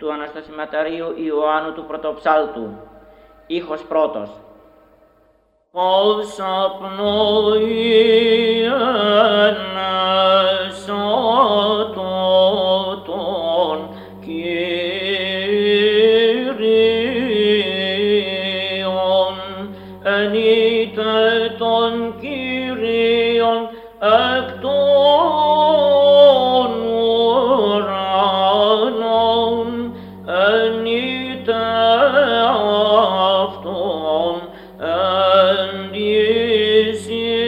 του Αναστασιματαρίου Ιωάννου του Πρωτοψάλτου. Ήχος πρώτος. Ως απνοή ενεσάτων Κύριον, ενείτε των Κύριων εκ των ουρανών, ενείτε αυτόν εν της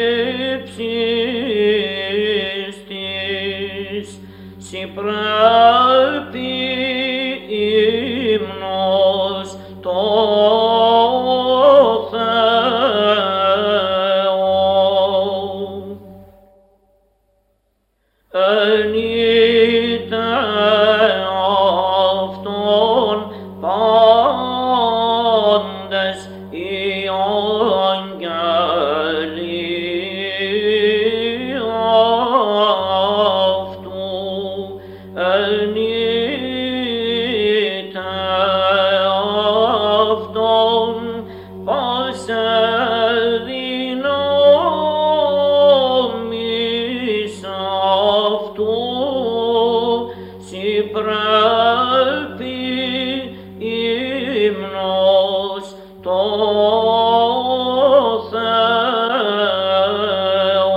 ύψης της, σοι πρέπει ύμνος το Θεό. Ενείτε αυτόν πάντες οι άγγελοι αυτού, ενείτε αυτόν πάσε δυνάμεις αυτού, σοι πρέπει ύμνος το Θεό.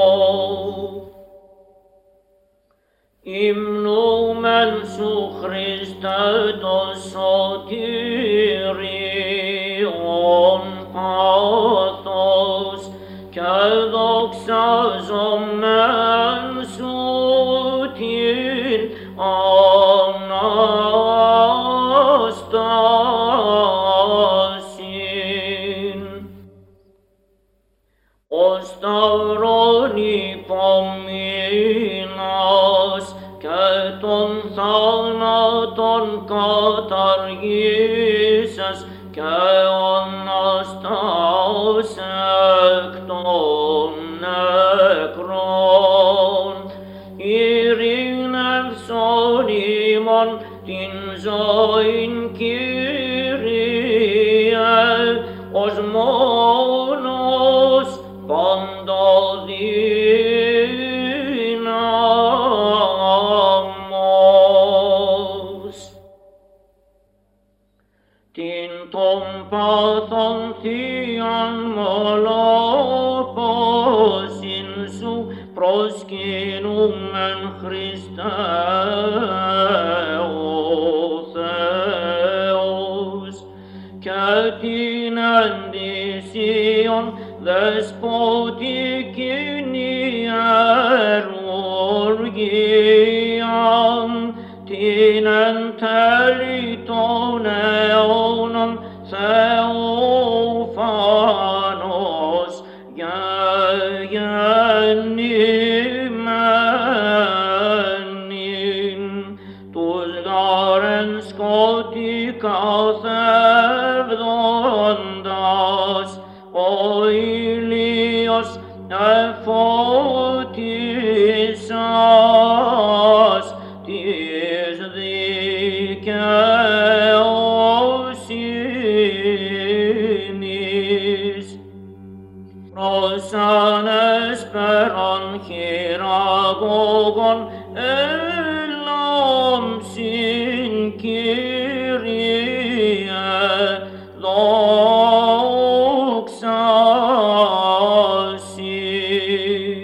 Υμνούμεν σου Χριστέ το σωτήριον πάθος και δοξάζομεν σου την Ανάστασιν. Ο σταυρόν υπομείνας και των θάνατων καταργήσας και αναστάς εκ των νεκρών, ειρήνευσον ημών την ζωήν Κύριε, ως μόνος παντοδύναμος. Την των πάθων θείαν μολόπωσιν σου προσκυνούμεν Χριστέ ο Θεός, και την εντυσίον δεσποτικήν ιερουργίαν, την εν τέλει των αιώνων Θεόφανος γεννημένην, τους γάρεν σκότη καθεύδοντας, ο ήλιος εφώτισας της δικαιοσύνης, προσάνες περαν χειραγώγων ελάμψην Κύριε, δόξα σοι.